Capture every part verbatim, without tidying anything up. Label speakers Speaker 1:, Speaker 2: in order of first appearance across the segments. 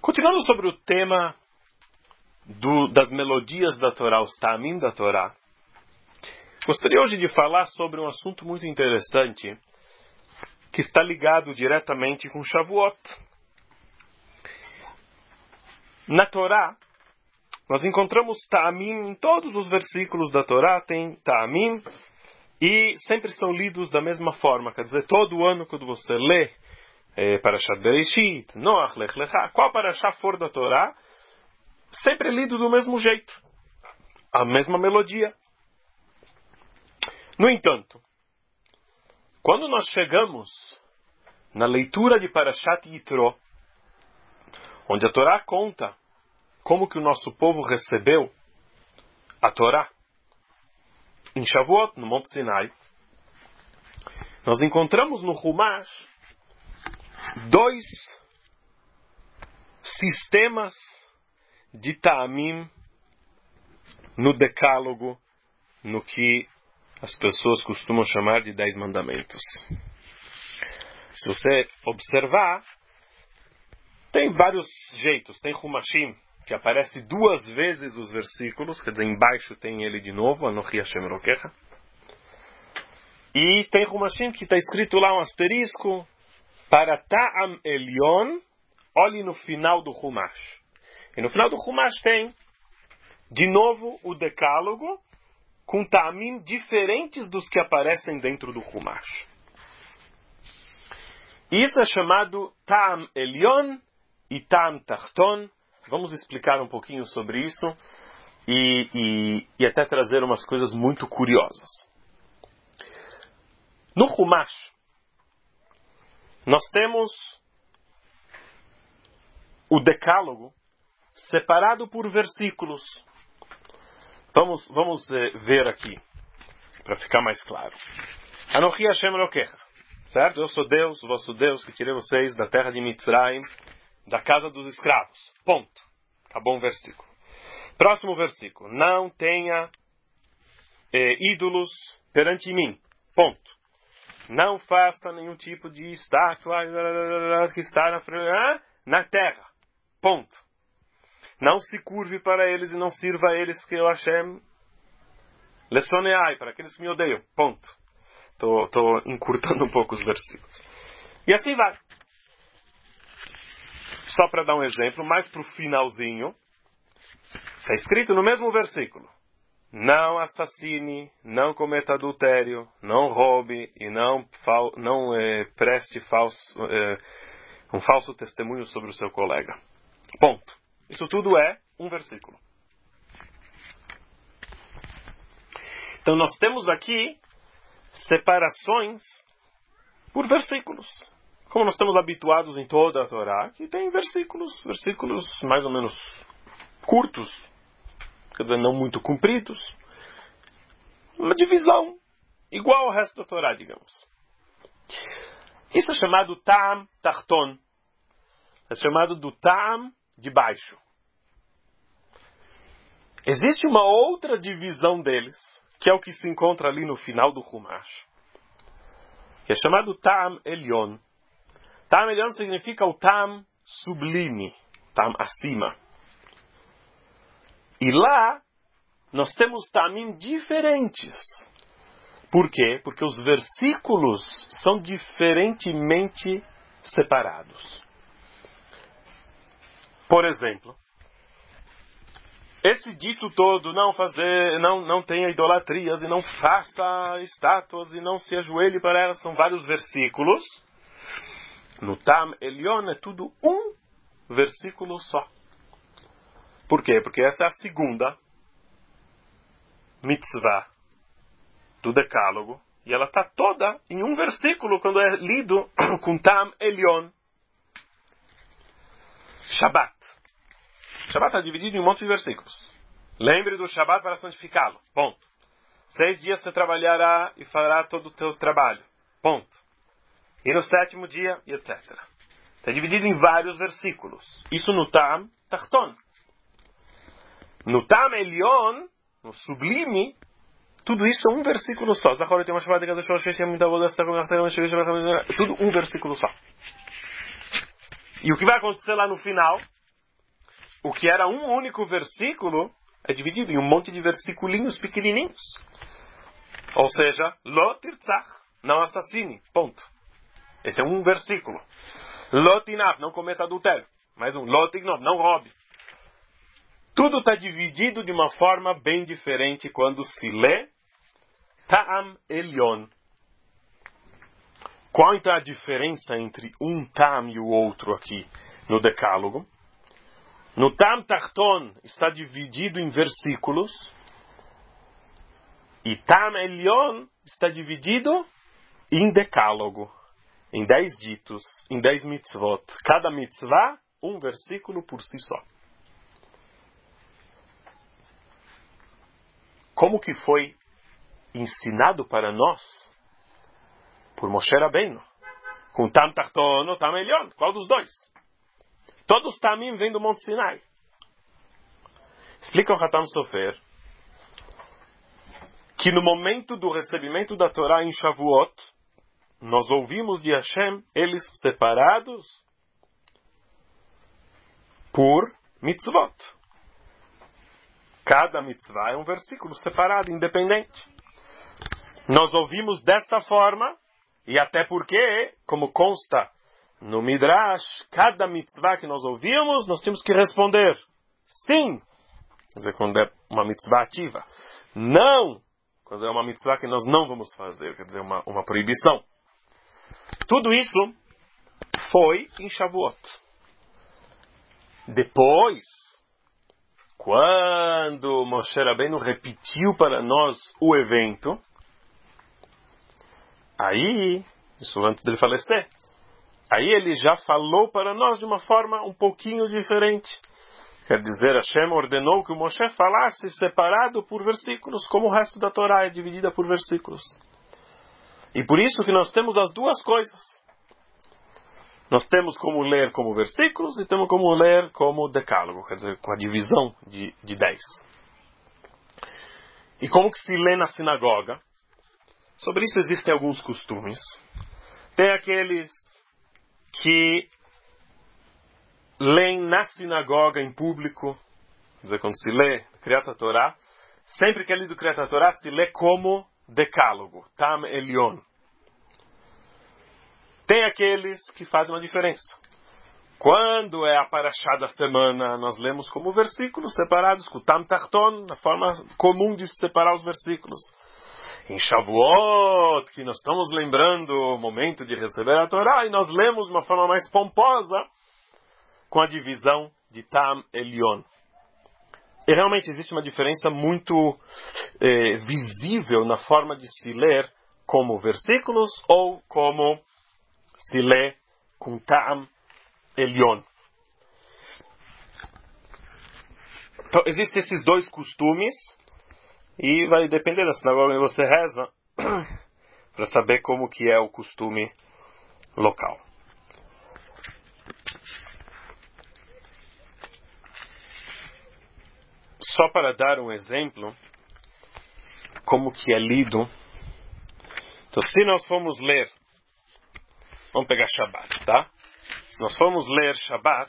Speaker 1: Continuando sobre o tema do, das melodias da Torá, os ta'amim da Torá, gostaria hoje de falar sobre um assunto muito interessante que está ligado diretamente com Shavuot. Na Torá, nós encontramos ta'amim em todos os versículos da Torá, tem ta'amim, e sempre são lidos da mesma forma. Quer dizer, todo ano quando você lê é, Parashat Bereshit, Noach, Lech Lecha, qual Parashá for da Torá, sempre é lido do mesmo jeito, a mesma melodia. No entanto, quando nós chegamos na leitura de Parashat Yitro, onde a Torá conta como que o nosso povo recebeu a Torá, em Shavuot, no Monte Sinai, nós encontramos no Humash dois sistemas de ta'amim no decálogo, no que as pessoas costumam chamar de dez mandamentos. Se você observar, tem vários jeitos. Tem Humashim, que aparece duas vezes os versículos, quer dizer, embaixo tem ele de novo, Anochi Hashem Elokecha. E tem Humashim que está escrito lá um asterisco, para Ta'am Elyon, olhe no final do Humash. E no final do Humash tem, de novo, o decálogo, com ta'amim diferentes dos que aparecem dentro do Humash. Isso é chamado Ta'am Elyon e Ta'am Tachton. Vamos explicar um pouquinho sobre isso e, e, e até trazer umas coisas muito curiosas. No Humash, nós temos o decálogo separado por versículos. Vamos, vamos eh, ver aqui, para ficar mais claro. Anochi Hashem Elokecha, certo? Eu sou Deus, o vosso Deus, que tirei vocês da terra de Mitzrayim, da casa dos escravos. Ponto. Acabou um versículo. Próximo versículo. Não tenha eh, ídolos perante mim. Ponto. Não faça nenhum tipo de estátua que está na, na terra. Ponto. Não se curve para eles e não sirva a eles, porque eu Hashem lesoneai, para aqueles que me odeiam. Ponto. Estou encurtando um pouco os versículos. E assim vai. Só para dar um exemplo, mais para o finalzinho, está escrito no mesmo versículo: não assassine, não cometa adultério, não roube e não, fal, não é, preste falso, é, um falso testemunho sobre o seu colega. Ponto. Isso tudo é um versículo. Então nós temos aqui separações por versículos. Como nós estamos habituados em toda a Torá, que tem versículos, versículos mais ou menos curtos, quer dizer, não muito compridos. Uma divisão igual ao resto da Torá, digamos. Isso é chamado Ta'am Tachton. É chamado do Ta'am de baixo. Existe uma outra divisão deles, que é o que se encontra ali no final do Humash, que é chamado Ta'am Elyon. Ta'am Elyon significa o Ta'am sublime, Ta'am acima. E lá nós temos ta'amim diferentes. Por quê? Porque os versículos são diferentemente separados. Por exemplo, esse dito todo, não fazer, não, não tenha idolatrias e não faça estátuas e não se ajoelhe para elas, são vários versículos. No Ta'am Elyon é tudo um versículo só. Por quê? Porque essa é a segunda mitzvah do decálogo e ela está toda em um versículo quando é lido com Ta'am Elyon. Shabbat. Shabbat está dividido em um monte de versículos. Lembre do Shabbat para santificá-lo. Ponto. Seis dias você trabalhará e fará todo o teu trabalho. Ponto. E no sétimo dia, e etcétera. Está dividido em vários versículos. Isso no Ta'am Tachton. No Ta'am Elyon, no sublime, tudo isso é um versículo só. Tudo um versículo só. E o que vai acontecer lá no final? o que era um único versículo é dividido em um monte de versículinhos pequenininhos. Ou seja, Lo tirtzach, não assassine, ponto. Esse é um versículo. Lo tinaf, não cometa adultério. Mais um, Lo tignov, não roube. Tudo está dividido de uma forma bem diferente quando se lê Ta'am Elyon. Qual então a diferença entre um Ta'am e o outro aqui no Decálogo? No Ta'am Tachton está dividido em versículos e Ta'am Elyon está dividido em Decálogo, em dez ditos, em dez mitzvot. Cada mitzvah, um versículo por si só. Como que foi ensinado para nós por Moshe Rabbeinu? Com Tam Tachton ou Tam Elyon? Qual dos dois? Todos os Tamim vêm do Monte Sinai. Explica o Hatam Sofer que no momento do recebimento da Torá em Shavuot, nós ouvimos de Hashem eles separados por mitzvot. Cada mitzvah é um versículo separado, independente. Nós ouvimos desta forma, e até porque, como consta no Midrash, cada mitzvah que nós ouvimos, nós temos que responder sim. Quer dizer, quando é uma mitzvah ativa. Não, quando é uma mitzvah que nós não vamos fazer, quer dizer, uma, uma proibição. Tudo isso foi em Shavuot. Depois, quando Moshe Rabbeinu repetiu para nós o evento, aí, isso antes dele falecer, aí ele já falou para nós de uma forma um pouquinho diferente. Quer dizer, Hashem ordenou que o Moshe falasse separado por versículos, como o resto da Torá é dividida por versículos. E por isso que nós temos as duas coisas. Nós temos como ler como versículos e temos como ler como decálogo, quer dizer, com a divisão de, de dez. E como que se lê na sinagoga? Sobre isso existem alguns costumes. Tem aqueles que leem na sinagoga em público, quer dizer, quando se lê Kriyat Torá, sempre que é lido Kriyat Torá se lê como decálogo, Tam Elyon. Tem aqueles que fazem uma diferença. Quando é a Parashá da semana, nós lemos como versículos separados, com Tam Tachton, na forma comum de separar os versículos. Em Shavuot, que nós estamos lembrando o momento de receber a Torá, e nós lemos de uma forma mais pomposa, com a divisão de Tam Elyon. E realmente existe uma diferença muito eh, visível na forma de se ler como versículos ou como se lê com Ta'am Elyon. Então, existem esses dois costumes e vai depender da sinagoga onde você reza para saber como que é o costume local. Só para dar um exemplo, como que é lido. Então, se nós formos ler, vamos pegar Shabbat, tá? Se nós formos ler Shabbat,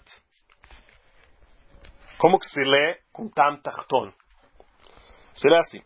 Speaker 1: como que se lê com Tam Tachton? Será assim.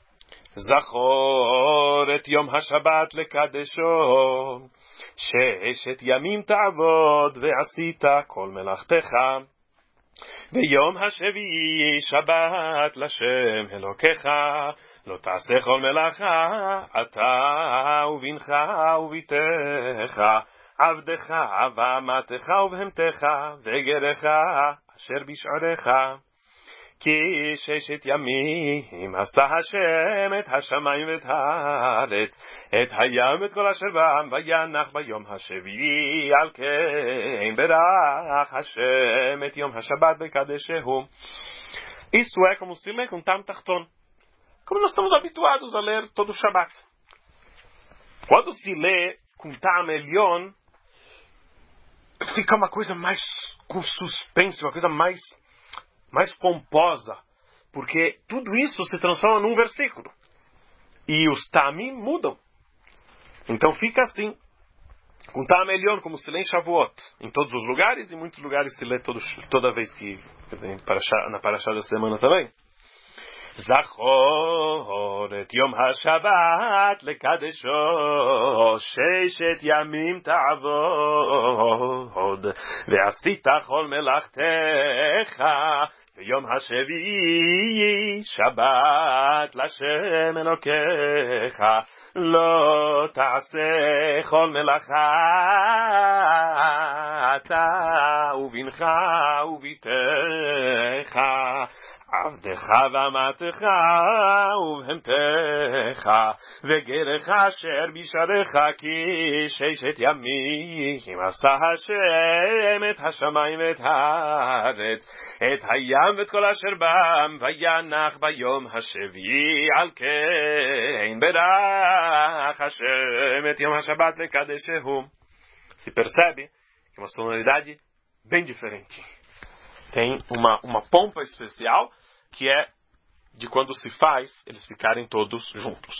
Speaker 1: Zachor et Yom HaShabbat lekadesho, sheshet yamim ta'avod ve'asita kol melachtecha, ויום השביעי שבת לשם אלוקיך לא תעשה כל מלאכה אתה ובנך וביתך עבדך ואמתך ובהמתך וגרך אשר בשעריך כי ששת ימים עשה השם את השמיים ואת הארץ את הים ואת כל אשר בם וינח ביום השביעי על כן ברך השם את יום השבת בקדשהו. Isso é como se lê com Tam Tachton, como nós estamos habituados a ler todo o Shabat. Quando se lê com Tam Elyon, fica uma coisa mais com suspense, uma coisa mais mais pomposa, porque tudo isso se transforma num versículo. E os tamim mudam. Então fica assim. Com Tam Elyon, como se lê em Shavuot, em todos os lugares, e em muitos lugares se lê todo, toda vez que, quer dizer, na Parashá da semana também. Zachor et Yom HaShabbat lekadesho sheishet yamim ta'avod ve'asita chol melachtecha ve'yom HaShevi'i Shabbat Lashem Elokecha lo ta'aseh chol melacha ata uvincha uvitecha עבדך ואמתך ובהמתך וגרך אשר בשעריך כי ששת ימים עשה השם את השמיים ואת הארץ את הים ואת כל אשר בם וינח ביום השביעי על כן ברך השם את יום השבת לקדשהו. Se percebe que é uma sonoridade bem diferente. Tem uma, uma pompa especial que é de quando se faz eles ficarem todos juntos.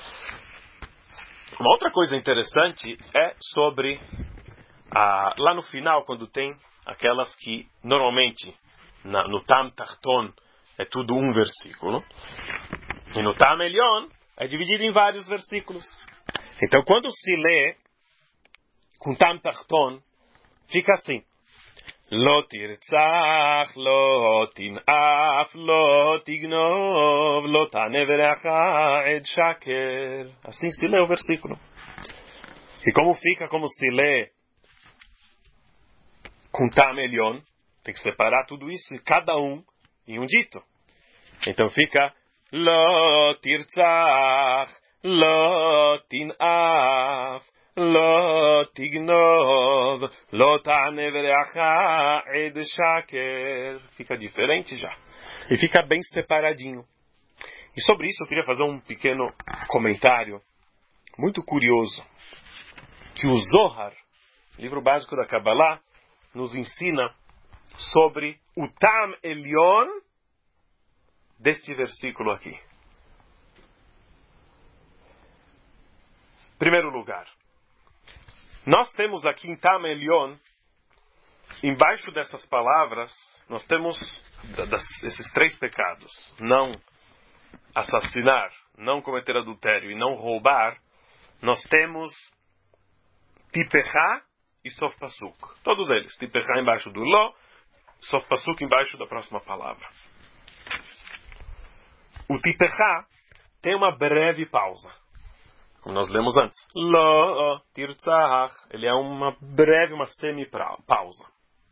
Speaker 1: Uma outra coisa interessante é sobre a, lá no final, quando tem aquelas que normalmente na, no Tam Tarton é tudo um versículo, e no Tam Elyon é dividido em vários versículos. Então quando se lê com Tam Tarton, fica assim: לא תרצח, לא תנאף, לא תגנוב, לא תענה ורעך עד שקר. Assim se lê o versículo. E como fica, como se lê com Tam Elyon, tem que separar tudo isso, e cada um em um dito. Então fica לא תרצח, לא תנאף, לא תגנוב, לא תענה ורעך עד שקר. Fica diferente já. E fica bem separadinho. E sobre isso eu queria fazer um pequeno comentário muito curioso. Que o Zohar, livro básico da Kabbalah, nos ensina sobre o Tam Elyon deste versículo aqui. Primeiro lugar, nós temos aqui em Tam Elyon, embaixo dessas palavras, nós temos das, esses três pecados: não assassinar, não cometer adultério e não roubar. Nós temos Tipechá e Sof Pasuk. Todos eles. Tipechá embaixo do Lo, Sof Pasuk embaixo da próxima palavra. O Tipechá tem uma breve pausa, como nós lemos antes. Lo tirtzach. Ele é uma breve, uma semi-pausa.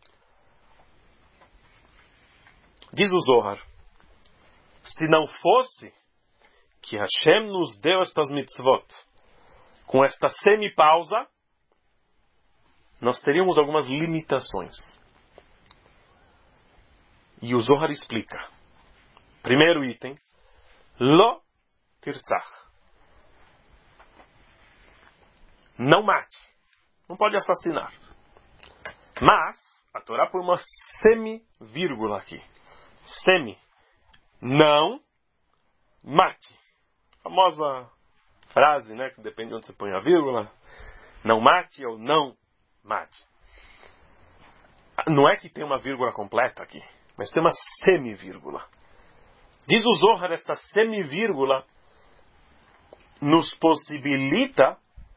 Speaker 1: Diz o Zohar: se não fosse que Hashem nos deu estas mitzvot com esta semi-pausa, nós teríamos algumas limitações. E o Zohar explica. Primeiro item: Lo tirtzach. Não mate. Não pode assassinar. Mas a Torá põe uma semi-vírgula aqui. Semi. Não mate. A famosa frase, né, que depende de onde você põe a vírgula. Não mate ou não mate. Não é que tem uma vírgula completa aqui, mas tem uma semi-vírgula. Diz o Zohar, esta semi-vírgula nos possibilita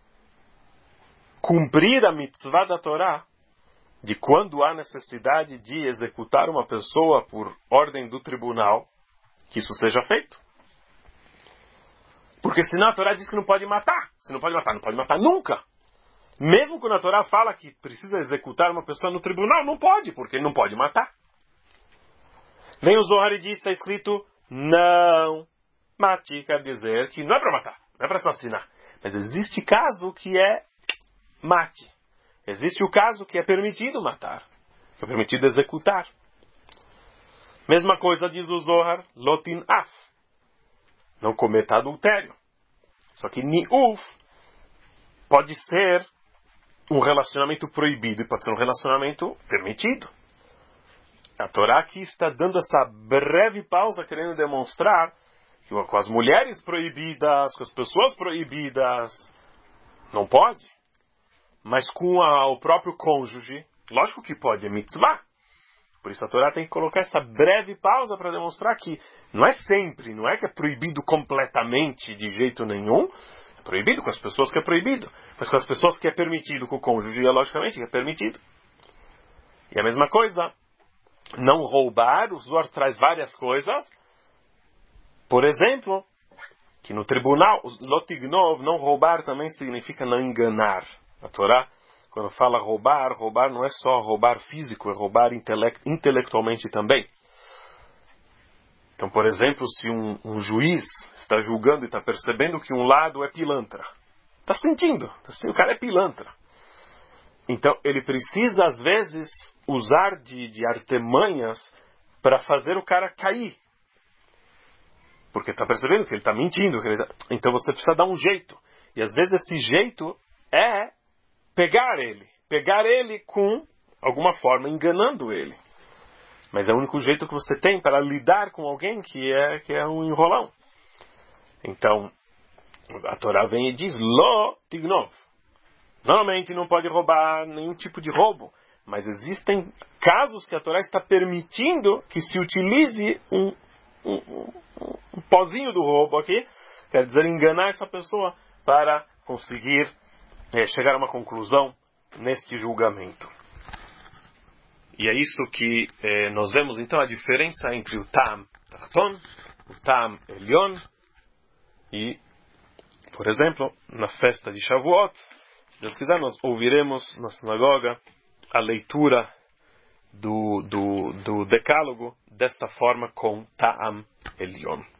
Speaker 1: cumprir a mitzvah da Torá de quando há necessidade de executar uma pessoa por ordem do tribunal, que isso seja feito. Porque senão a Torá diz que não pode matar. Se não pode matar, não pode matar nunca. Mesmo quando a Torá fala que precisa executar uma pessoa no tribunal, não pode, porque ele não pode matar. Vem o Zohar e diz, está escrito, não mate, quer dizer que não é para matar, não é para assassinar. Mas existe caso que é mate. Existe o caso que é permitido matar, que é permitido executar. Mesma coisa diz o Zohar, lotin af. Não cometa adultério. Só que ni'uf pode ser um relacionamento proibido e pode ser um relacionamento permitido. A Torá aqui está dando essa breve pausa, querendo demonstrar que com as mulheres proibidas, com as pessoas proibidas, não pode. mas com a, o próprio cônjuge, lógico que pode, é mitzvah. Por isso a Torá tem que colocar essa breve pausa para demonstrar que não é sempre, não é que é proibido completamente de jeito nenhum. É proibido com as pessoas que é proibido, mas com as pessoas que é permitido, com o cônjuge, logicamente que é permitido. E a mesma coisa, não roubar, o Zohar traz várias coisas. Por exemplo, que no tribunal, lotignov, não roubar também significa não enganar. A Torá, quando fala roubar, roubar não é só roubar físico, é roubar intele- intelectualmente também. Então, por exemplo, se um, um juiz está julgando e está percebendo que um lado é pilantra, está sentindo, tá sentindo, o cara é pilantra. Então, ele precisa, às vezes, usar de, de artimanhas para fazer o cara cair. Porque está percebendo que ele está mentindo. Que ele tá... Então, você precisa dar um jeito. E, às vezes, esse jeito é pegar ele. Pegar ele com alguma forma, enganando ele. Mas é o único jeito que você tem para lidar com alguém que é, que é um enrolão. Então, a Torá vem e diz, Lo tignov. Normalmente não pode roubar nenhum tipo de roubo. Mas existem casos que a Torá está permitindo que se utilize um, um, um, um pozinho do roubo aqui. Quer dizer, enganar essa pessoa para conseguir é, chegar a uma conclusão neste julgamento. E é isso que eh, nós vemos então a diferença entre o Tam Tachton, o Tam Elyon e, por exemplo, na festa de Shavuot, se Deus quiser, nós ouviremos na sinagoga a leitura do, do, do Decálogo desta forma com Tam Elyon.